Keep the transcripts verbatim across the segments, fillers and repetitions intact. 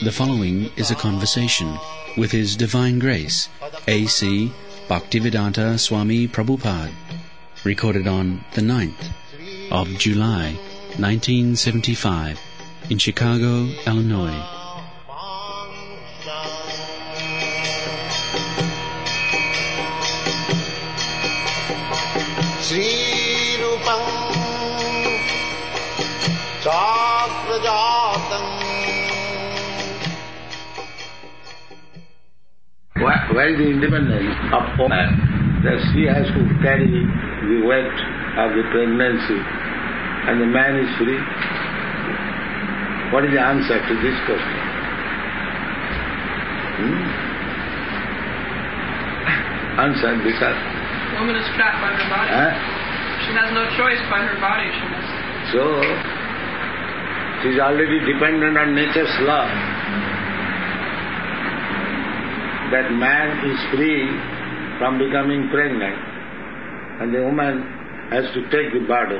The following is a conversation with His Divine Grace, A C Bhaktivedanta Swami Prabhupada, recorded on the ninth of July, nineteen seventy-five, in Chicago, Illinois. Sri Rupam Chakrajatam. Where is the independence of woman? That she has to carry the weight of the pregnancy and the man is free. What is the answer to this question? Hmm? Answer, because The woman is trapped by her body. Huh? She has no choice by her body. She must. So, she is already dependent on nature's law. That man is free from becoming pregnant and the woman has to take the burden.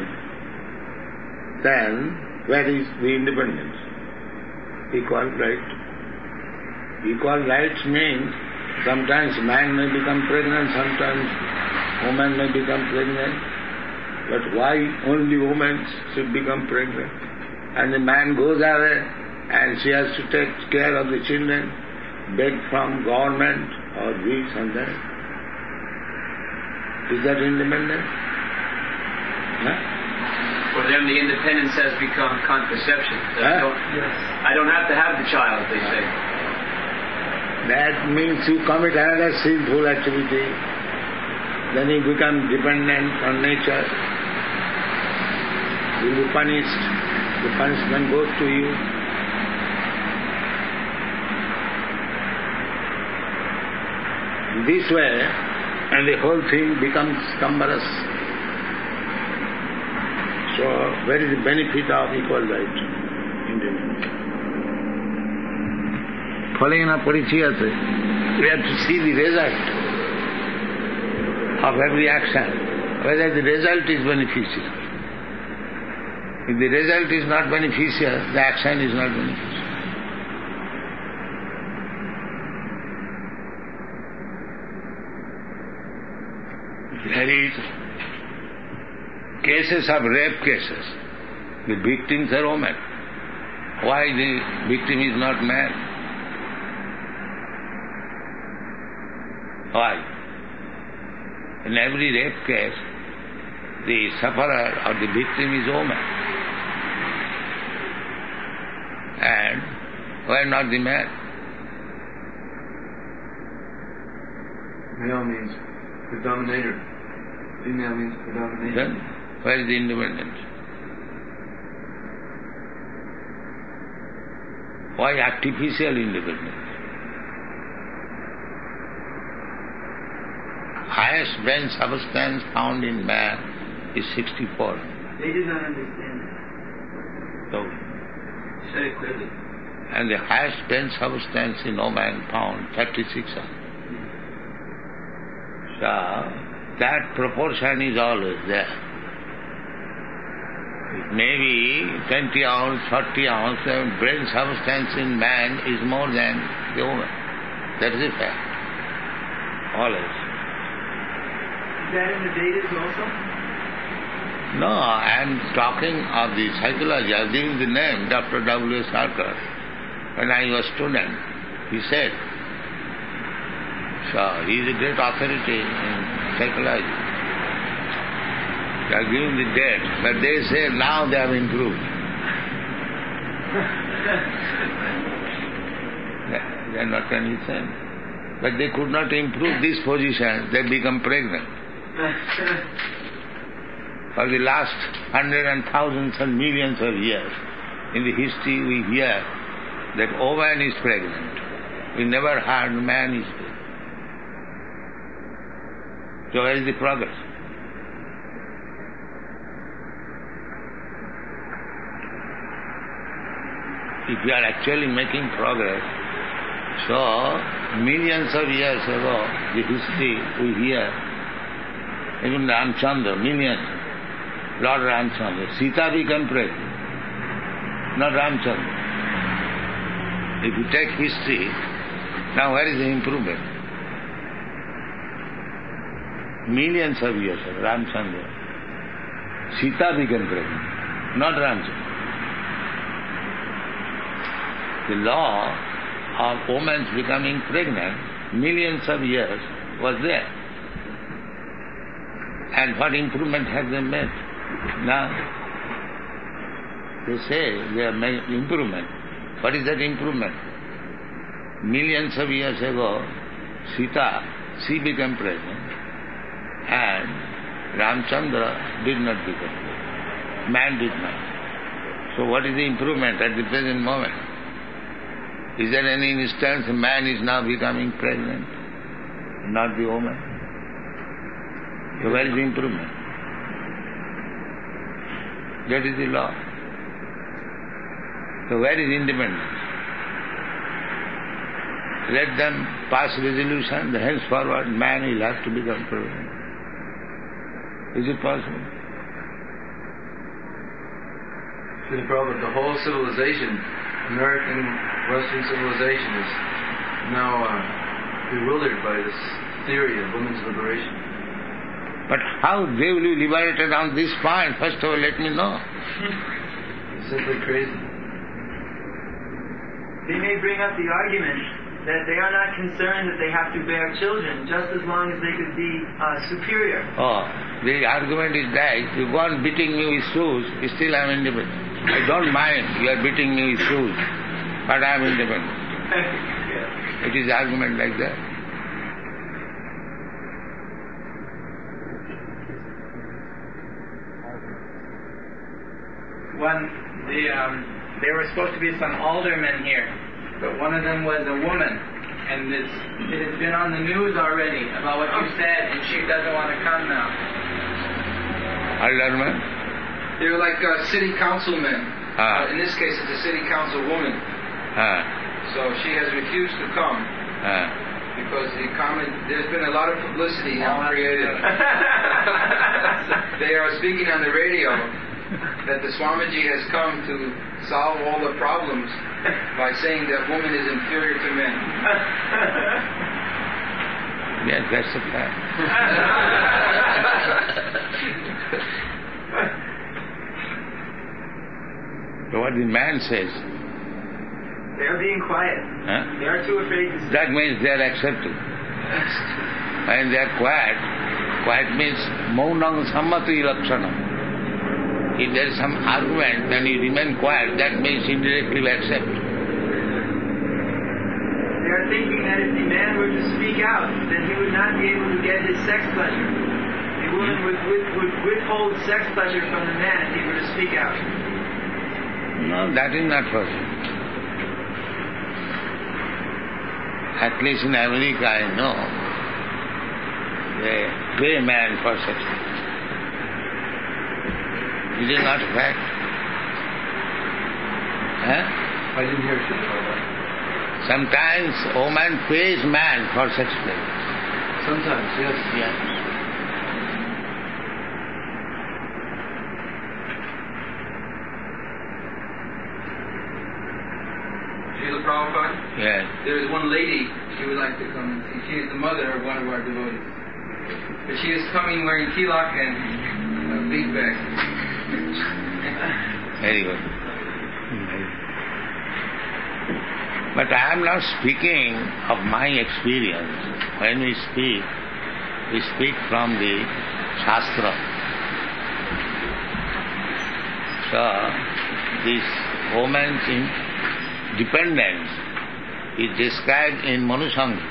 Then, where is the independence? Equal right. Equal rights means sometimes man may become pregnant, sometimes woman may become pregnant. But why only women should become pregnant? And the man goes away and she has to take care of the children, beg from government or this and that. Is that independence? Huh? For them, the independence has become contraception. Huh? I, don't, I don't have to have the child, they say. That means you commit another sinful activity. Then you become dependent on nature. You will be punished. The punishment goes to you. This way, and the whole thing becomes cumbrous. So, where is the benefit of equal right? Independence. Following up Parichayate, we have to see the result of every action, whether the result is beneficial. If the result is not beneficial, the action is not beneficial. There is cases of rape cases. The victims are women. Why the victim is not man? Why? In every rape case, the sufferer or the victim is woman. And why not the man? Male means predominator. Female means predomination. Then where is the independence? Why artificial independence? Highest brain substance found in man is sixty-four. They do not understand. So, Say it clearly. and the highest brain substance in woman found thirty-six. So, that proportion is always there. It may be twenty ounce, forty ounce, and brain substance in man is more than the woman. That is a fact. Always. Is that in the Vedas also? No, I am talking of the psychology. I am giving the name, Doctor W. Sarkar. When I was a student, he said, so he is a great authority in psychology. They are giving the date, but they say now they have improved. They are not understand. But they could not improve this position, they become pregnant. For the last hundreds and thousands and millions of years, in the history we hear that woman is pregnant. We never heard man is pregnant. So where is the progress? If we are actually making progress, so millions of years ago, the history we hear, even Ramchandra, millions, Lord Ramchandra, Sita became pregnant, not Ramchandra. If you take history, now where is the improvement? Millions of years, Ramchandra. Sita became pregnant, not Ramchandra. The law of women becoming pregnant millions of years was there. And what improvement have they made? Now, they say they have made improvement. What is that improvement? Millions of years ago, Sita, she became pregnant, and Ramchandra did not become pregnant. Man did not. So what is the improvement at the present moment? Is there any instance a man is now becoming pregnant, not the woman? So where is the improvement? That is the law. So where is independence? Let them pass resolution that henceforward man will have to become pregnant. Is it possible? The problem, the whole civilization, American, Western civilization is now uh, bewildered by this theory of women's liberation. But how they will be liberated on this point? First of all, let me know. It's simply crazy. They may bring up the argument that they are not concerned that they have to bear children, just as long as they could be uh, superior. Oh, the argument is that you go on beating me with shoes, still I am independent. I don't mind you are beating me with shoes, but I am independent. Yes. It is argument like that. When the um, there were supposed to be some aldermen here, but one of them was a woman, and it's, it has been on the news already about what you said, and she doesn't want to come now. Alderman? They were like uh, city councilmen. Ah. Uh, in this case, it's a city council woman. Ah. So she has refused to come Ah. because the comment, there's been a lot of publicity now created. They are speaking on the radio that the Swamiji has come to solve all the problems by saying that woman is inferior to men. Yes, that's a fact. So what the man says, They are being quiet. huh? They are too afraid to speak. That means they are accepting. When they are quiet, quiet means maunam sammati lakshanam. If there is some argument, then you remain quiet, that means indirectly you accept. They are thinking that if the man were to speak out, then he would not be able to get his sex pleasure. The woman would, would, would withhold sex pleasure from the man if he were to speak out. No, that is not possible. At least in America, I know, they pay man for sex. It is not a fact. Huh? I didn't hear shit about that. Sometimes woman pays man for sex play. Sometimes, yes. Yes. Srila Prabhupada? Yes. There is one lady, she would like to come and see. She is the mother of one of our devotees. But she is coming wearing tilak and a big bag. Very good. But I am not speaking of my experience. When we speak, we speak from the Shastra. So, this woman's independence is described in Manu Sangha.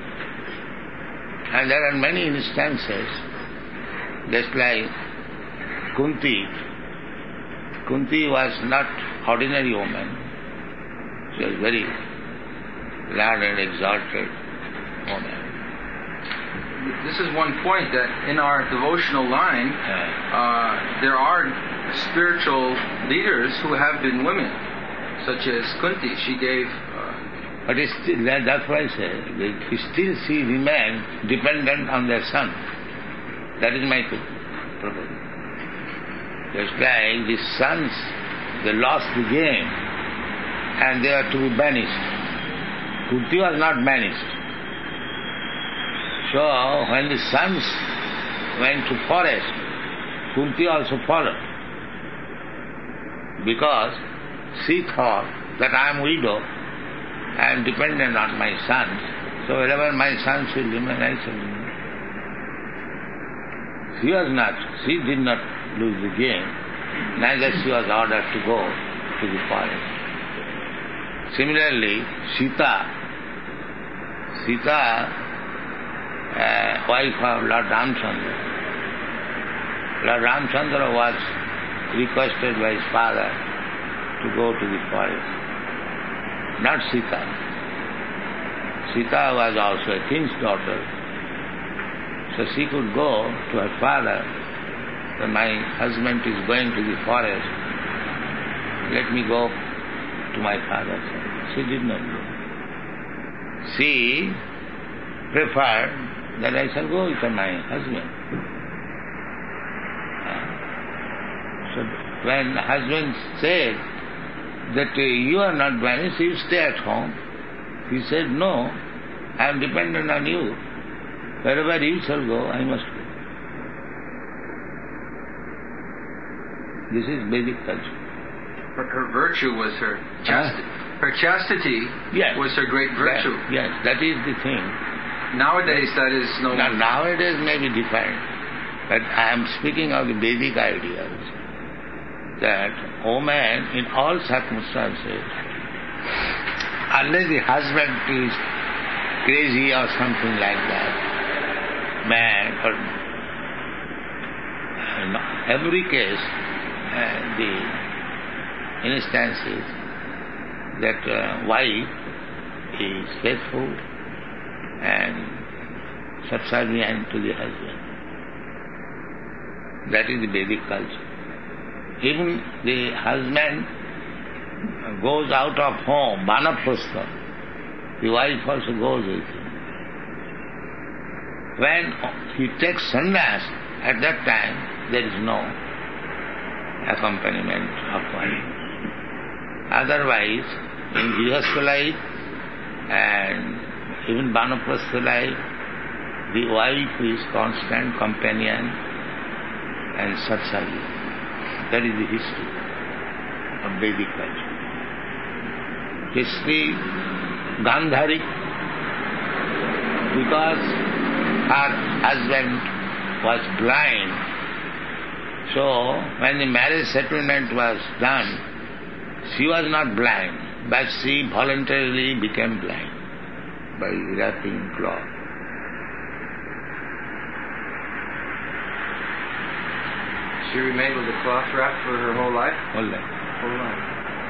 And there are many instances, just like Kunti. Kunti was not ordinary woman. She was very learned, exalted woman. This is one point that in our devotional line, uh, there are spiritual leaders who have been women, such as Kunti. She gave... Uh, but it's still, that, that's why I say, they still she remain dependent on their son. That is my proposal. Just like the sons, they lost the game and they are to be banished. Kunti was not banished. So when the sons went to forest, Kunti also followed. Because she thought that I am widow, I am dependent on my sons, so wherever my sons will remain, I shall remain. She was not, she did not lose the game, neither she was ordered to go to the forest. Similarly, Sita, Sita, uh, wife of Lord Ramchandra, Lord Ramchandra was requested by his father to go to the forest. Not Sita. Sita was also a king's daughter, so she could go to her father, that my husband is going to the forest, let me go to my father. She did not go. She preferred that I shall go with my husband. So when the husband said that uh, you are not banished, you stay at home, he said, no, I am dependent on you. Wherever you shall go, I must go. This is Vedic culture. Her, her virtue was her chastity. Huh? Her chastity Yes. was her great virtue. That, yes, that is the thing. Nowadays, that is no Now, more. nowadays may be different, but I am speaking of the Vedic ideas, that woman in all circumstances, unless the husband is crazy or something like that, man, or in every case, uh, the instances that uh, wife is faithful and subservient to the husband. That is the Vedic culture. Even the husband goes out of home, vanaprastha, the wife also goes with him. When he takes sannyas, at that time there is no accompaniment of wife. Otherwise, in grihastha life and even vanaprastha life, the wife is constant companion and subservient. That is the history of Vedic culture. History, Gandhari, because her husband was blind, so when the marriage settlement was done, she was not blind, but she voluntarily became blind by wrapping cloth. She remained with the cloth wrap for her whole life? Whole life. Whole life.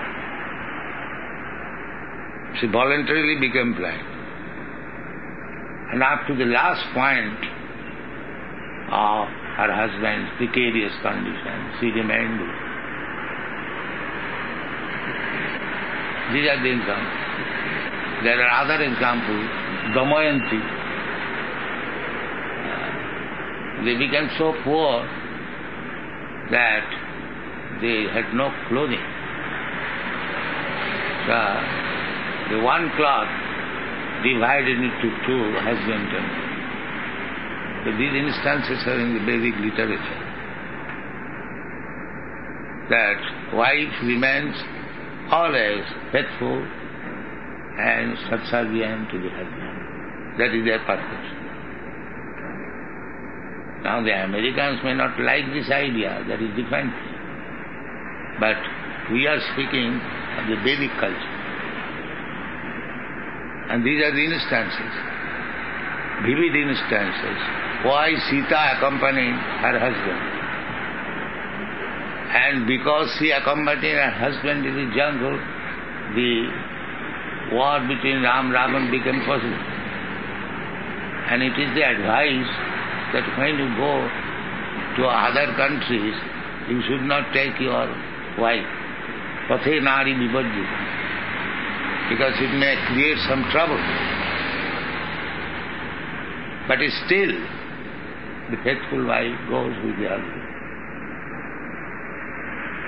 She voluntarily became blind. And up to the last point of her husband's precarious condition, she remained with him. These are the examples. There are other examples. Damayanti. They became so poor that they had no clothing. So the one cloth divided into two, husband and wife. So these instances are in the Vedic literature. That wife remains always faithful and subservient to the husband. That is their purpose. Now the Americans may not like this idea, that is different thing. But we are speaking of the Vedic culture. And these are the instances, vivid instances, why Sita accompanied her husband. And because she accompanied her husband in the jungle, the war between Ram and Ravan became possible. And it is the advice that when you go to other countries, you should not take your wife. Pathe nari vibhajyita. Because it may create some trouble. But still, the faithful wife goes with the husband.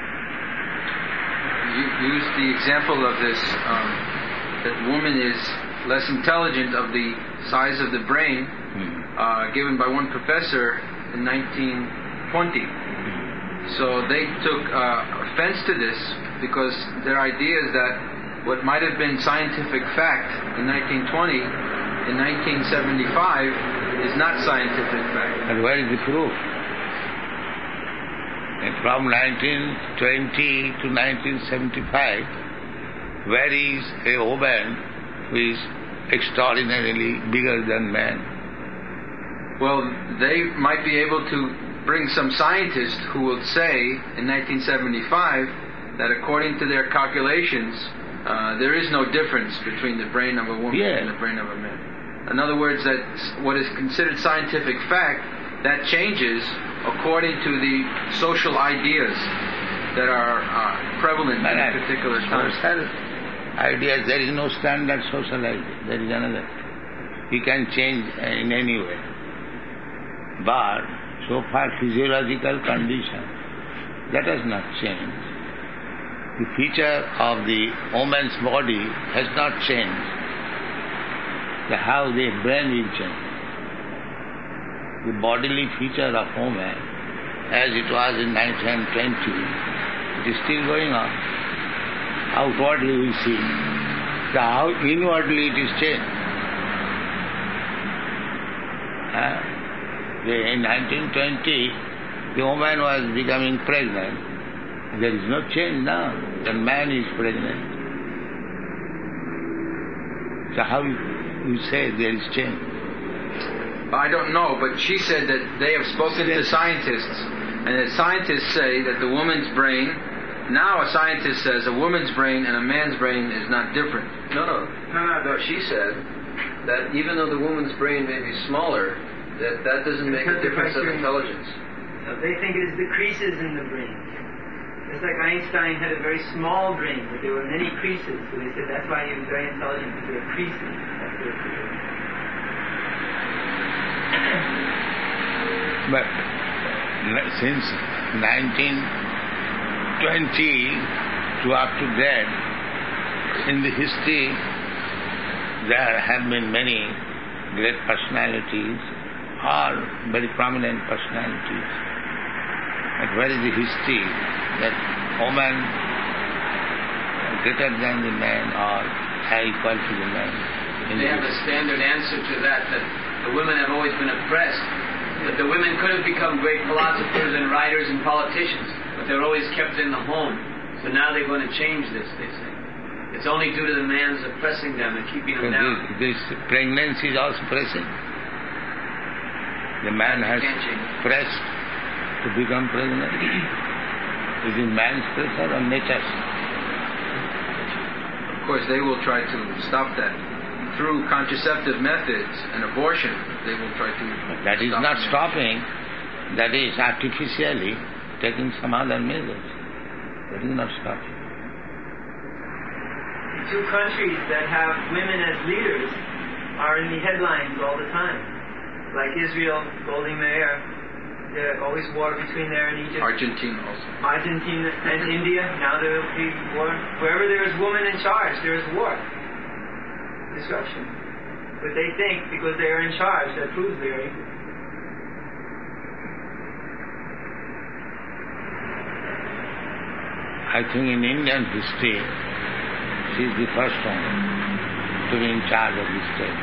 You used the example of this, um, that woman is less intelligent of the size of the brain, Hmm. uh, given by one professor in nineteen twenty. So they took uh, offense to this because their idea is that what might have been scientific fact in nineteen twenty, in nineteen seventy-five, is not scientific fact. And where is the proof? And from nineteen twenty to nineteen seventy-five, where is a woman who is extraordinarily bigger than man? Well, they might be able to bring some scientist who will say in nineteen seventy-five that according to their calculations, uh, there is no difference between the brain of a woman Yeah. and the brain of a man. In other words, that what is considered scientific fact, that changes according to the social ideas that are uh, prevalent But in I- a particular time. social ideas, there is no standard social idea. There is another. You can change in any way. But so far physiological condition, that has not changed. The feature of the woman's body has not changed. The how the brain will change. The bodily feature of woman, as it was in nineteen twenty, it is still going on. Outwardly we see. The how inwardly it is changed. Huh? The- In nineteen twenty, the woman was becoming pregnant. There is no change now. The man is pregnant. So how you, you say there is change? I don't know, but she said that they have spoken to scientists, and that scientists say that the woman's brain, now a scientist says a woman's brain and a man's brain is not different. No, no, no, no, no. She said that even though the woman's brain may be smaller, that that doesn't make a Because the difference of criteria- intelligence. So they think it is the creases in the brain. It's like Einstein had a very small brain, but there were many creases. So they said that's why he was very intelligent, because there were creases. That's what it is. But n- since nineteen twenty to up to date, in the history, there have been many great personalities, all very prominent personalities. But where is the history that woman greater than the man or equal to the man? In They the have a history? standard answer to that, that the women have always been oppressed, that the women could have become great philosophers and writers and politicians, but they're always kept in the home. So now they're going to change this, they say. It's only due to the man's oppressing them and keeping them So down. this, this pregnancy is also pressing. The man has Can't change. pressed to become pregnant. Is it man's pressure or nature's? Of course, they will try to stop that. Through contraceptive methods and abortion, they will try to That is stop not it. stopping. That is artificially taking some other measures. That is not stopping. The two countries that have women as leaders are in the headlines all the time. Like Israel, Golda Meir, there's always war between there and Egypt. Argentina also. Argentina and India, now there will be war. Wherever there is woman in charge, there is war. Disruption. But they think because they are in charge, that proves they are equal. I think in Indian history, she is the first woman to be in charge of the state.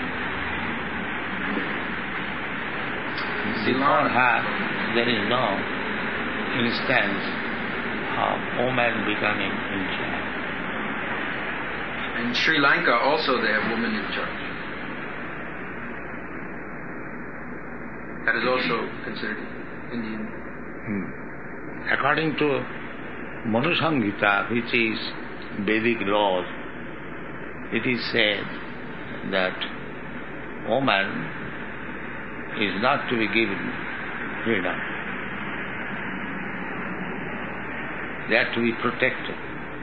Before her, there is no instance of woman becoming in charge. In Sri Lanka also they have women in charge. That is also considered Indian. Hmm. According to Manu Samhita, which is Vedic laws, it is said that woman is not to be given freedom. They are to be protected.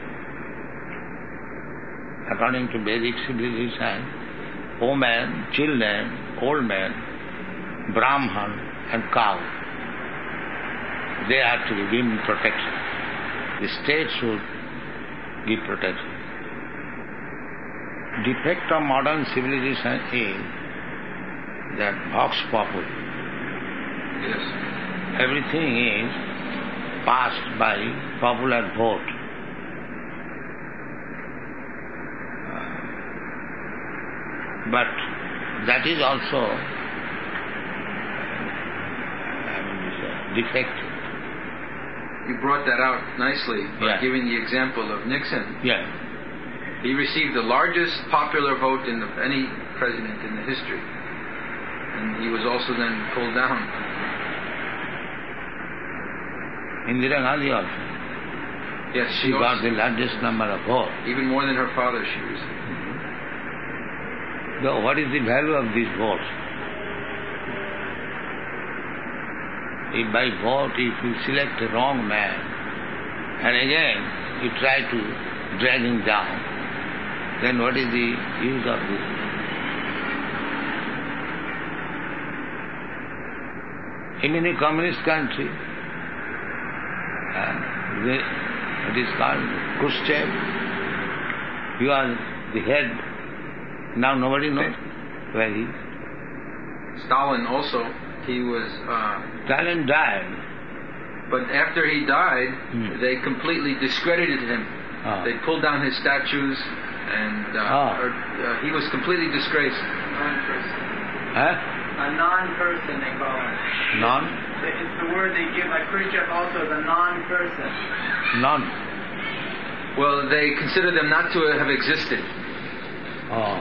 According to Vedic civilization, women, children, old men, Brahman and cow, they are to be given protection. The state should give protection. defect of modern civilization is that vox populi. Yes. Everything is passed by popular vote. Uh, but that is also I mean, it's a defect. You brought that out nicely by Yeah. giving the example of Nixon. Yeah. He received the largest popular vote in the, any president in the history. And he was also then pulled down. Indira Gandhi also. Yes, She she got also, the largest number of votes. even more than her father she received. So what is the value of these votes? If by vote, if you select a wrong man, and again you try to drag him down, then what is the use of this? Even in a communist country, uh, the, it is called Khrushchev, you are the head, now nobody knows where he is. Stalin also, he was... Uh, Stalin died. but after he died, Hmm. they completely discredited him. Ah. They pulled down his statues, and uh, Ah. or, uh, he was completely disgraced. Non-person. Huh? A non-person, they call it. None? It's the word they give, like Khrushchev also is a non-person. None. Well, they consider them not to have existed. Oh.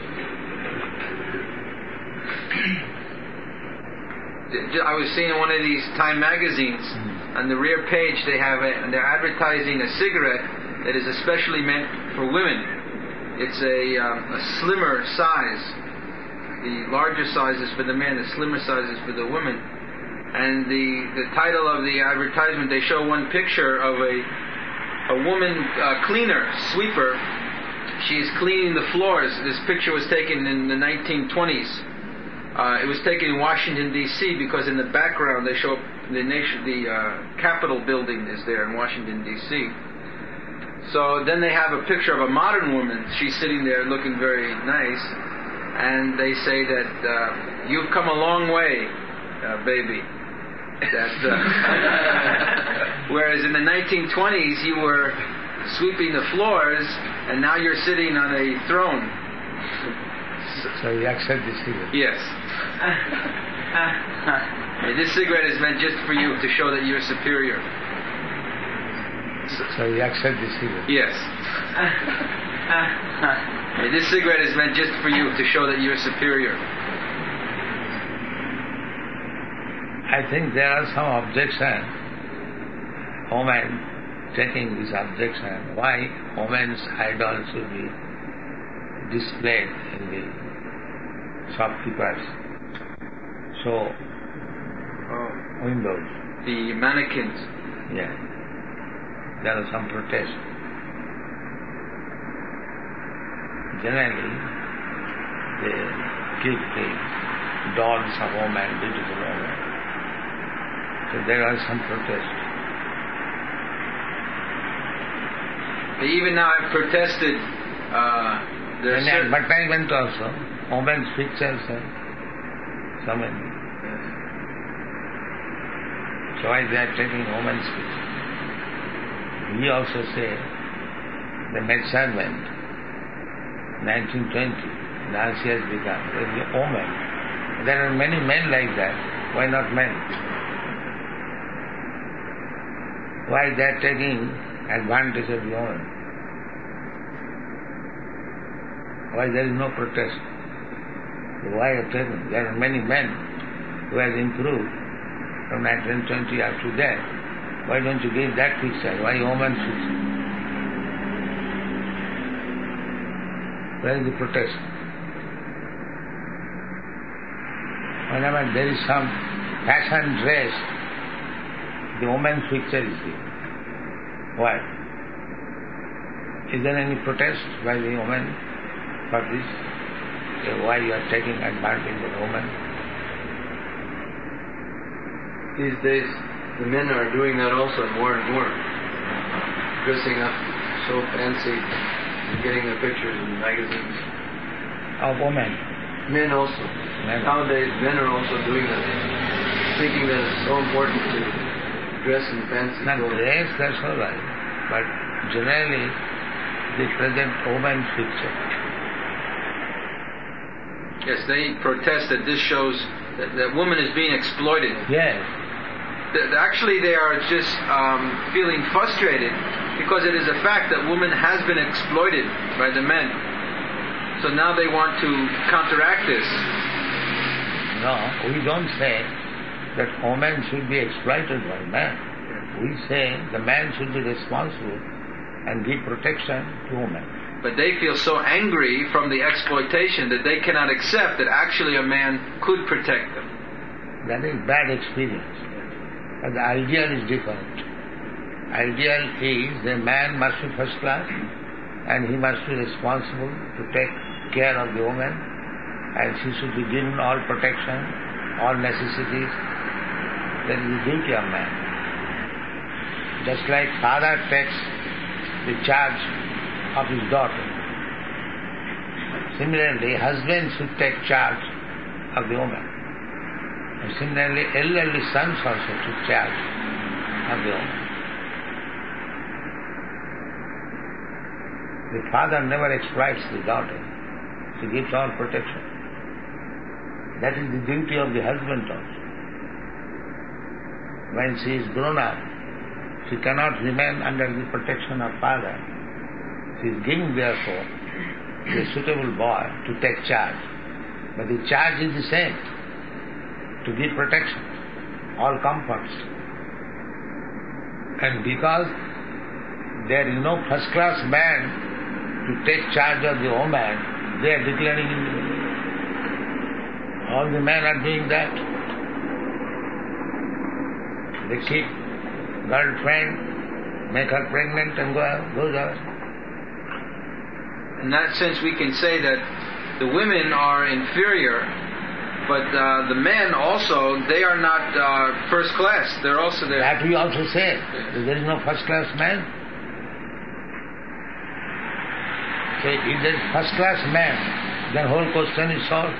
I was seeing in one of these Time magazines, on the rear page they have it, and they're advertising a cigarette that is especially meant for women. It's a, um, a slimmer size. The larger size is for the man, the slimmer size is for the woman. And the, the title of the advertisement, they show one picture of a a woman uh, cleaner, sweeper. She's cleaning the floors. This picture was taken in the nineteen twenties. Uh, it was taken in Washington, D C, because in the background they show the nation, the uh, Capitol building is there in Washington, D C. So then they have a picture of a modern woman. She's sitting there looking very nice. And they say that uh, you've come a long way, uh, baby. That, uh, whereas in the nineteen twenties you were sweeping the floors, and now you're sitting on a throne. So you accept this cigarette? Yes. And this cigarette is meant just for you to show that you're superior. So you accept this cigarette? Yes. And this cigarette is meant just for you to show that you're superior. I think there are some objection, women taking this objection, why women's idol should be displayed in the shopkeepers' show Oh. windows. The mannequins. Yeah. There are some protests. Generally, they keep the dolls of women, beautiful women. So there are some protests. They even now have protested. Uh, there are And certain- advertisement also, women's pictures and so many. So why they are taking women's pictures? We also say the measurement, nineteen twenty, now she has become a woman. There are many men like that. Why not men? Why they are taking advantage of the woman? Why there is no protest? Why are taking? There are many men who have improved from nineteen twenty up to that. Why don't you give that picture? Why woman's picture? Where is the protest? Whenever there is some fashion dress, the woman's picture is here. Why? Is there any protest by the woman for this? Why you are taking advantage of woman? These days, the men are doing that also more and more. Dressing up so fancy, getting the pictures in magazines. Of women. Men also. Men. Nowadays, men are also doing that, thinking that it's so important to dress in fancy Not clothes. dress, that's all right. But generally, they present woman's picture. Yes, they protest that this shows that, that woman is being exploited. Yes. That actually, they are just um, feeling frustrated because it is a fact that woman has been exploited by the men. So now they want to counteract this. No, we don't say that woman should be exploited by man. We say the man should be responsible and give protection to woman. But they feel so angry from the exploitation that they cannot accept that actually a man could protect them. That is bad experience. But the ideal is different. Ideal is the man must be first class and he must be responsible to take care of the woman and she should be given all protection, all necessities. That is the duty of man. Just like father takes the charge of his daughter. Similarly, husband should take charge of the woman. And similarly, elderly sons also took charge of the woman. The father never exploits the daughter. He gives all protection. That is the duty of the husband also. When she is grown up, she cannot remain under the protection of father. She is given, therefore, to a suitable boy to take charge. But the charge is the same, to give protection, all comforts. And because there is no first-class man to take charge of the woman, they are declaring independence. All the men are doing that. They keep girlfriend, make her pregnant and go goes away. In that sense, we can say that the women are inferior, but uh, the men also, they are not uh, first class. They're also there. That we also say. There is no first class man. So if there is first class man, then whole question is solved.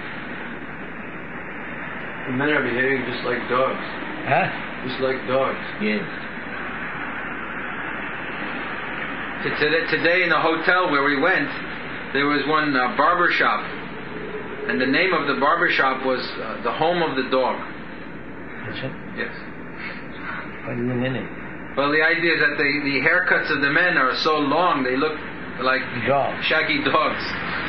The men are behaving just like dogs. Huh? Just like dogs. Yes. Today, today in the hotel where we went, there was one uh, barber shop, and the name of the barber shop was uh, the home of the dog. That's it? Yes. What is the meaning? Well, the idea is that the, the haircuts of the men are so long, they look like Dogs. shaggy dogs.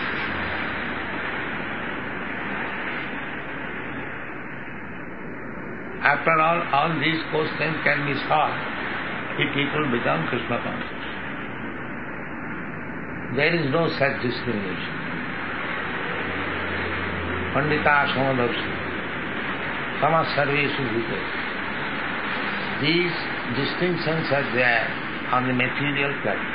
After all, all these questions can be solved if people become Krishna conscious. There is no such discrimination. Pandita Samadavsi, Sama Sarveshu Bhutesu. These distinctions are there on the material platform.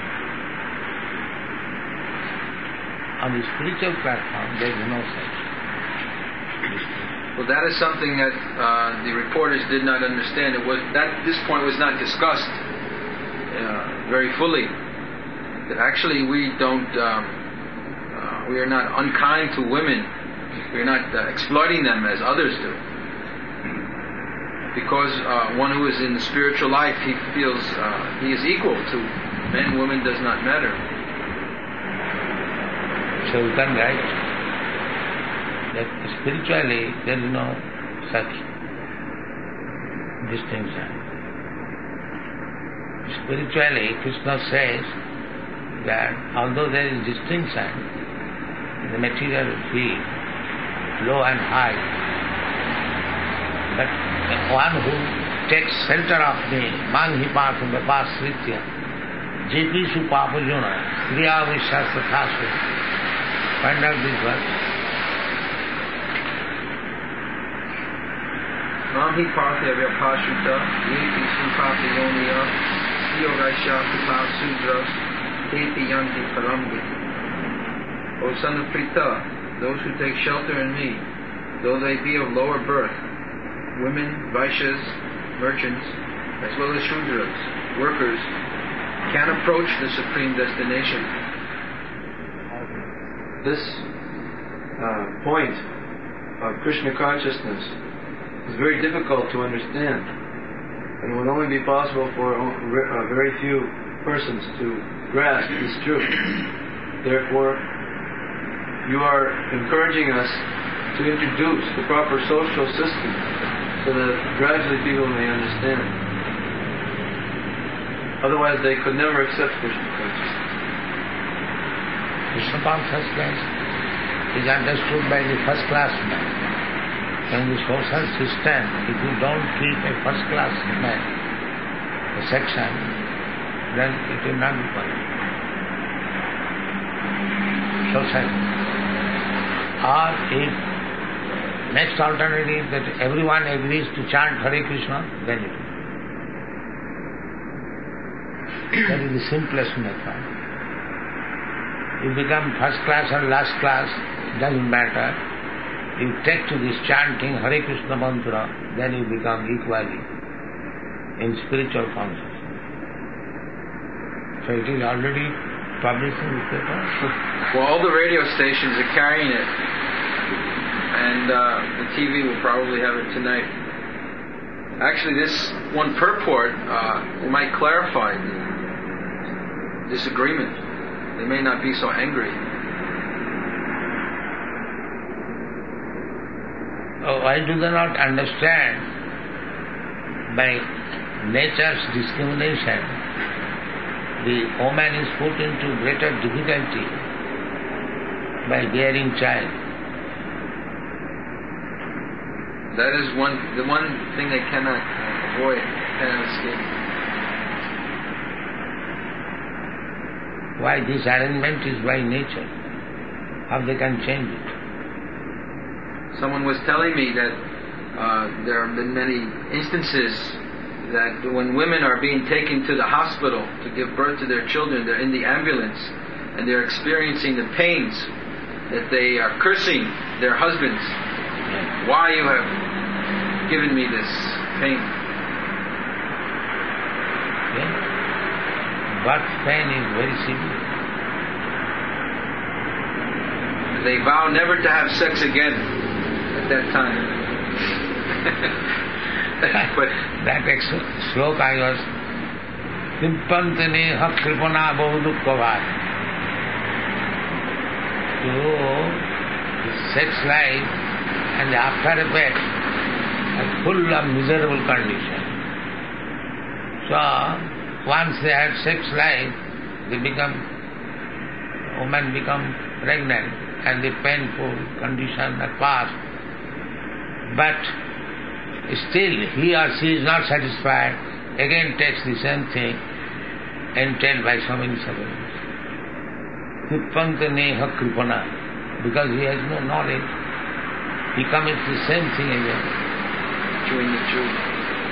On the spiritual platform, there is no such distinction. Well, that is something that uh, the reporters did not understand. It was that this point was not discussed uh, very fully. That actually we don't, um, uh, we are not unkind to women. We are not uh, exploiting them as others do. Because uh, one who is in the spiritual life, he feels uh, he is equal to men. Women does not matter. So we can write that spiritually there is no such distinction. Spiritually, Krishna says that although there is distinction in the material field, low and high, but the one who takes shelter of me, man hi path vipasritya, jepi su papajuna, kriya vishastra thasu. Find out this verse. Mahi partha vyapashuta, yeti supati yomiya, yogaisha kupa sudras, teti yanti paramgi. O son of Prita, those who take shelter in me, though they be of lower birth, women, vaishyas, merchants, as well as shudras, workers, can approach the supreme destination. this uh, point of Krishna consciousness is very difficult to understand, and it would only be possible for uh, very few persons to grasp this truth. Therefore, you are encouraging us to introduce the proper social system so that gradually people may understand. Otherwise, they could never accept Krishna consciousness. Krishna consciousness is understood by the first-class man. In the social system, if you don't keep a first-class man, a section, then it will not be possible. Society. Or if next alternative is that everyone agrees to chant Hare Krishna, then it will. That is the simplest method. You become first class or last class, doesn't matter. You take to this chanting Hare Krishna mantra, then you become equally in spiritual consciousness. So it is already published in the paper. Well, all the radio stations are carrying it, and uh, the T V will probably have it tonight. Actually, this one purport uh, might clarify the disagreement. They may not be so angry. Oh, why do they not understand by nature's discrimination the woman is put into greater difficulty by bearing child? That is one the one thing they cannot avoid, cannot escape. Why this arrangement is by nature? How they can change it? Someone was telling me that uh, there have been many instances that when women are being taken to the hospital to give birth to their children, they're in the ambulance and they're experiencing the pains, that they are cursing their husbands. Why you have given me this pain? Yeah. Birth pain is very severe. They vow never to have sex again at that time. But that ex- sloka I was Timpante neha kripana bahudukkavat. So, the sex life and the after effect are full of miserable condition. So, once they have sex life, they become, women become pregnant and the painful condition are past. But still he or she is not satisfied, again takes the same thing, entailed by so many sufferings. Krippanta neha kripana, because he has no knowledge, he commits the same thing again. Doing the truth.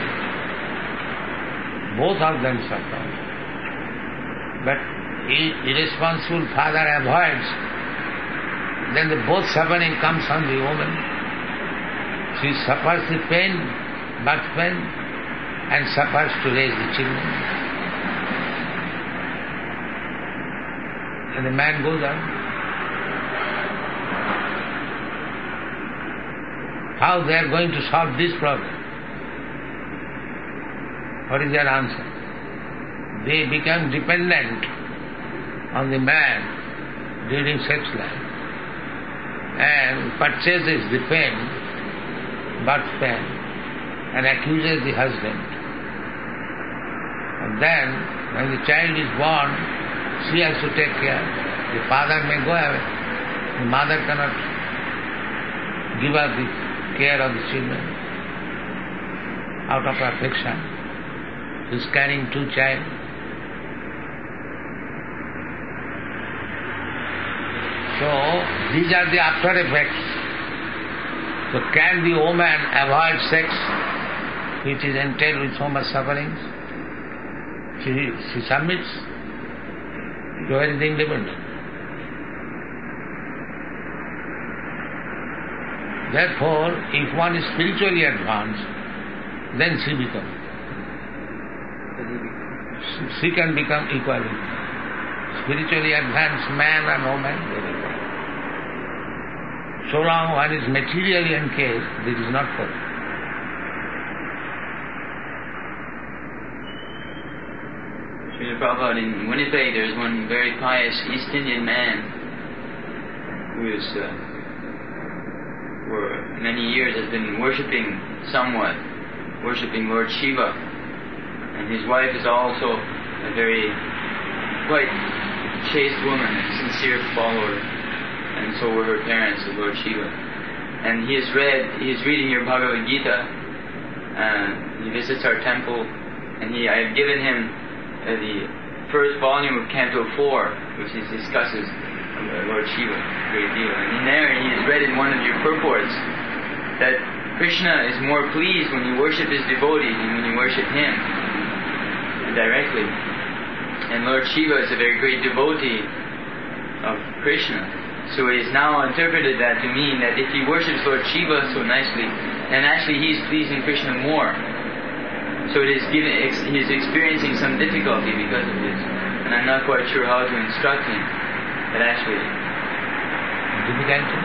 Both of them suffer. But irresponsible father avoids, then the both suffering comes on the woman. She suffers the pain, birth pain, and suffers to raise the children. And the man goes on. How they are going to solve this problem? What is their answer? They become dependent on the man during sex life and purchases the pain, birth pain, and accuses the husband. And then, when the child is born, she has to take care. The father may go away. The mother cannot give up the care of the children out of affection. She is carrying two children. So, these are the after effects. So, can the woman avoid sex, which is entailed with so much sufferings? She, she submits to anything independent. Therefore, if one is spiritually advanced, then she becomes. She can become equally. Spiritually advanced man and woman, they become. So long one is materially encased, this is not possible. Srila Prabhupada, in Winnipeg there's one very pious East Indian man who is, uh, for many years has been worshipping somewhat, worshipping Lord Shiva. And his wife is also a very, quite chaste woman, a sincere follower. And so were her parents of Lord Shiva. And he has read, he is reading your Bhagavad Gita, and he visits our temple, and he, I have given him uh, the first volume of Canto four, which is, discusses uh, Lord Shiva a great deal. And in there he has read in one of your purports that Krishna is more pleased when you worship his devotees than when you worship him directly. And Lord Shiva is a very great devotee of Krishna. So he has now interpreted that to mean that if he worships Lord Shiva so nicely, then actually he is pleasing Krishna more. So it is given, ex, he is experiencing some difficulty because of this. And I'm not quite sure how to instruct him. But actually... Difficulty?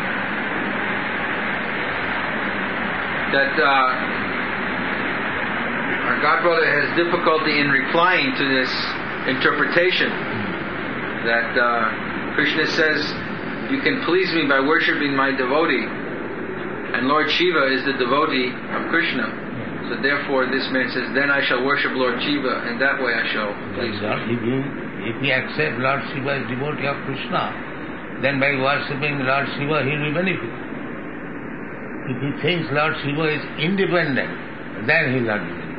That uh, our godbrother has difficulty in replying to this interpretation. That uh, Krishna says, you can please me by worshipping my devotee. And Lord Shiva is the devotee of Krishna. So therefore this man says, then I shall worship Lord Shiva, and that way I shall please him. If you, if you accept Lord Shiva as devotee of Krishna, then by worshipping Lord Shiva he will benefit. If he thinks Lord Shiva is independent, then he will not benefit.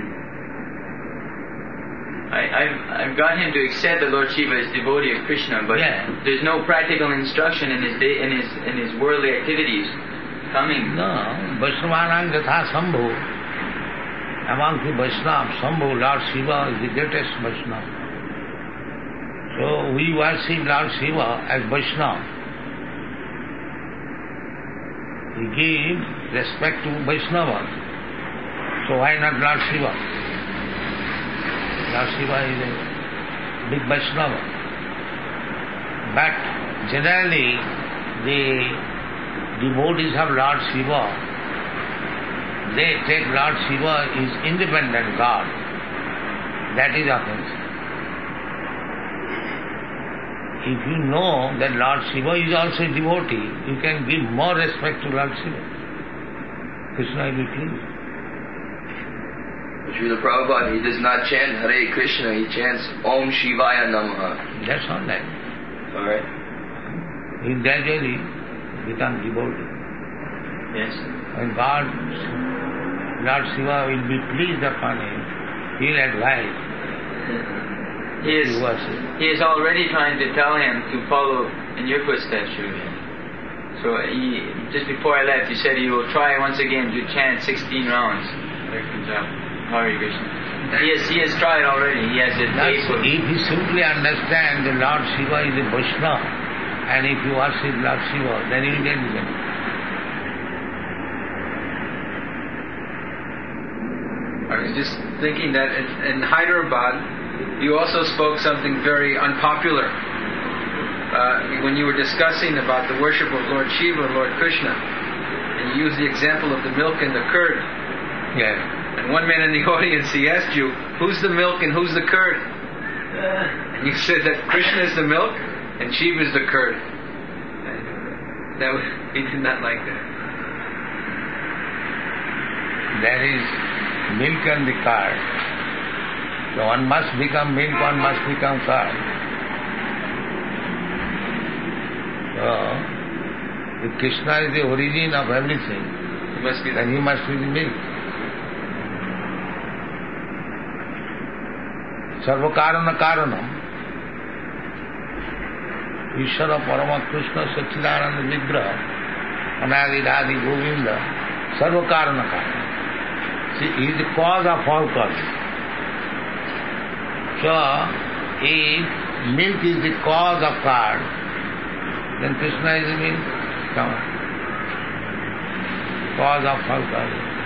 I, I've, I've got him to accept that Lord Shiva is devotee of Krishna, but yeah. There's no practical instruction in his day, in his in his worldly activities coming. No, Vaishnavānaṁ yatha Sambhu. Among the Vaishnavas, Sambhu, Lord Shiva is the greatest Vaishnava. So we worship Lord Shiva as Vaishnava. We give respect to Vaishnava. So why not Lord Shiva? Lord Shiva is a big Vaishnava. But generally, the devotees of Lord Shiva, they take Lord Shiva is independent God. That is offensive. If you know that Lord Shiva is also a devotee, you can give more respect to Lord Shiva. Krishna will be pleased. Srila Prabhupada, he does not chant Hare Krishna, he chants Om Shivaya Namaha. That's all right. Alright. He gradually becomes devotee. Yes. When God, Lord Shiva will be pleased upon him, he will advise. He is, he is already trying to tell him to follow in your footsteps, Srila. So he, just before I left, he said he will try once again to chant sixteen rounds. Hare Krishna. He has, he has tried already. He has a taste of... If he simply understands that Lord Shiva is a Vaishnava, and if you worship Lord Shiva, then he will get the benefit. I was just thinking that in, in Hyderabad, you also spoke something very unpopular. Uh, when you were discussing about the worship of Lord Shiva and Lord Krishna, and you used the example of the milk and the curd. Yeah. And one man in the audience, he asked you, who's the milk and who's the curd? And you said that Krishna is the milk and Shiva is the curd. And that was, he did not like that. There is milk and the curd. So one must become milk, one must become curd. So, if Krishna is the origin of everything, He must be then he must be the milk. Sarvakarana Karanam. Ishvara Parama Krishna Satchidananda Vigraha Anadi Radhi Govinda Sarvakarana Karanam. See, he is the cause of all causes. So, if milk is the cause of curd, then Krishna is the milk. Come on. Cause of all causes.